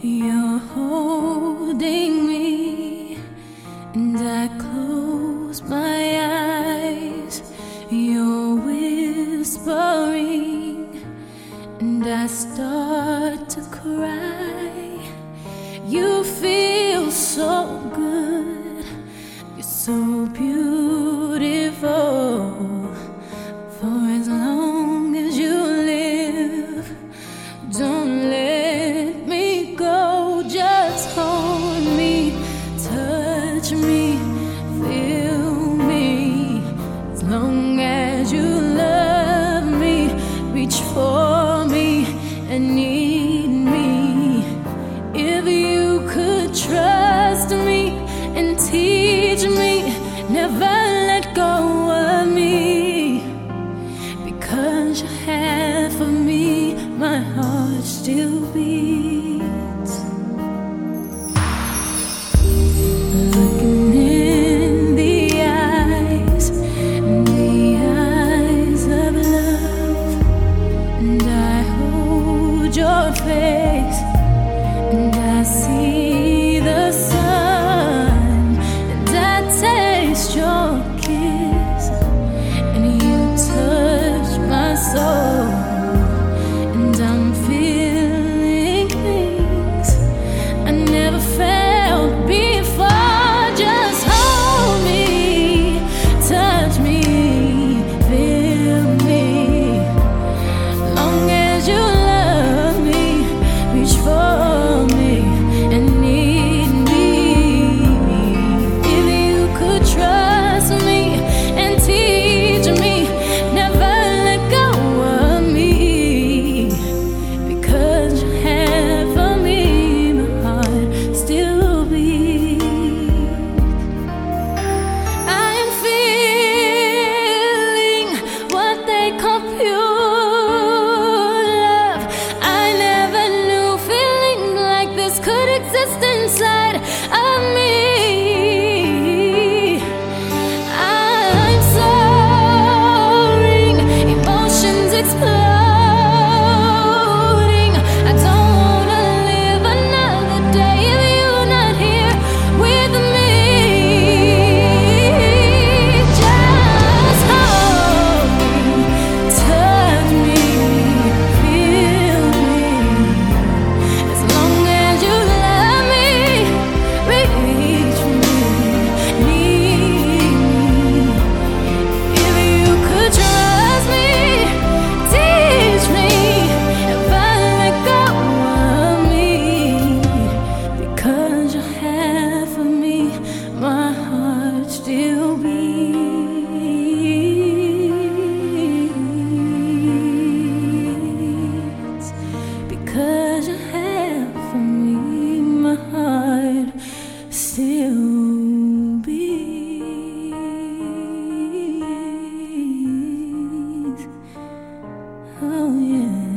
You're holding me, and I close my eyes. You're whispering, and I start to cry. You feel so good, you're so beautiful. For as long as you live, don't let me go. Just hold me, touch me, feel me. As long as you love me, reach for me and need me. If you could trust me and teach me, never let go of me. Because you have for me, my heart still beats. Looking in the eyes of love, and I hold your face, and I see the sun, and I taste your kiss, and you touch my soul, and I'm feeling things I never felt before. Just hold me, touch me, feel me. Long as you love me, reach for me and need me. If you could trust me and teach me, never let go of me. Because you have for me, my heart still beats. I am feeling what they call pure love. I never knew feeling like this could exist inside of me. I'm soaring, emotions exploding. I don't wanna live another day if you're not here with me. Just hold me, touch me, feel me. As long as you love me, reach for me, need me. If you could trust me, teach me, never let go of me. Because you have for me, my heart still beats. Because you have for me, my heart still beats. Oh yeah.